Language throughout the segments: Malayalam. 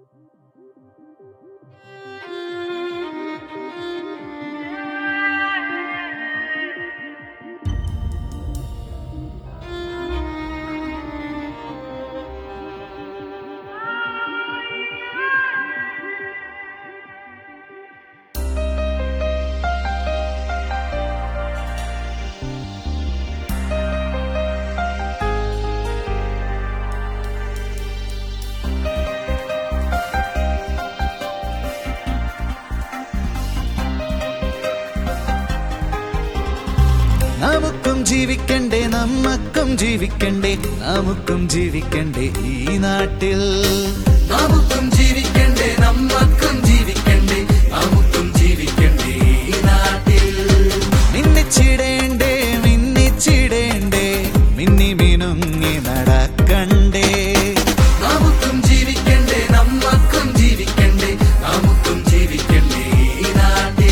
നമുക്കും ജീവിക്കണ്ടേ നമ്മക്കും ജീവിക്കണ്ടേ നമുക്കും ജീവിക്കണ്ടേ ഈ നാട്ടിൽ നമുക്കും ജീവിക്കണ്ടേ നമ്മക്കും ജീവിക്കണ്ടേ നമുക്കും ജീവിക്കണ്ടേ ഈ നാട്ടിൽ മിന്നിച്ചിടേണ്ടേ മിന്നിച്ചിടേണ്ടേ മിന്നി മിനുങ്ങി നടക്കണ്ടേ നമുക്കും ജീവിക്കണ്ടേ നമ്മക്കും ജീവിക്കണ്ടേ നമുക്കും ജീവിക്കണ്ടേ ഈ നാട്ടിൽ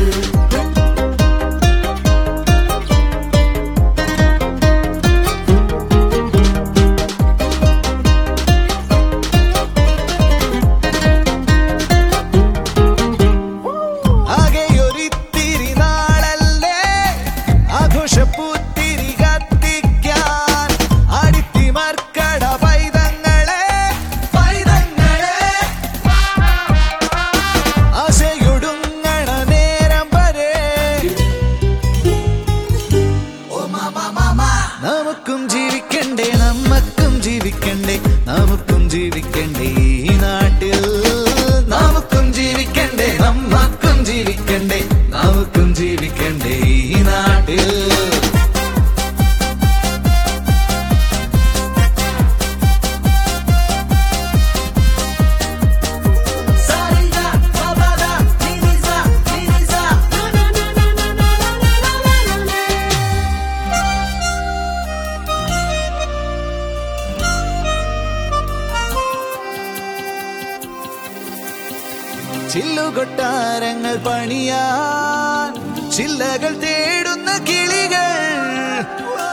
പൂത്തിരി കത്തിക്കാൻ അടിത്തിമർക്കട പൈതങ്ങളെ പൈതങ്ങളെ ആശയൊടുങ്ങണ നേരം വരെ നമുക്കും ജീവിക്കണ്ടേ നമ്മക്കും ജീവിക്കണ്ടേ നമുക്കും ജീവിക്കണ്ടേ ഈ നാട്ടിൽ നമുക്കും ജീവിക്കണ്ടേ നമ്മക്കും ജീവിക്കണ്ടേ നമുക്കും ജീവിക്കണ്ടേ ഈ നാട്ടിൽ ചില്ലുകൊട്ടാരങ്ങൾ പണിയാൻ ചില്ലകൾ തേടുന്ന കിളികൾ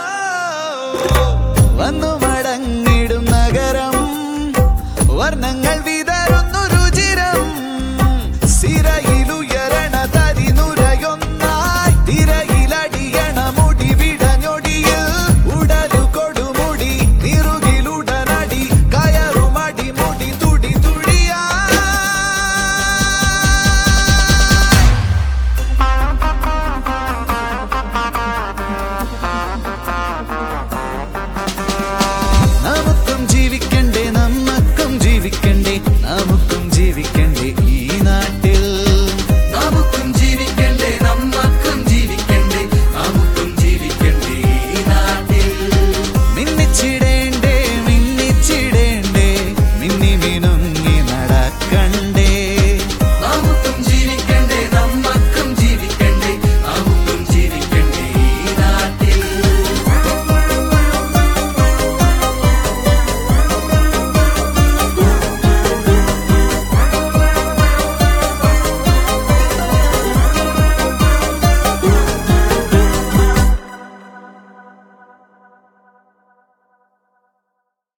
വന്നു മടങ്ങിടും നഗരം വർണ്ണങ്ങൾ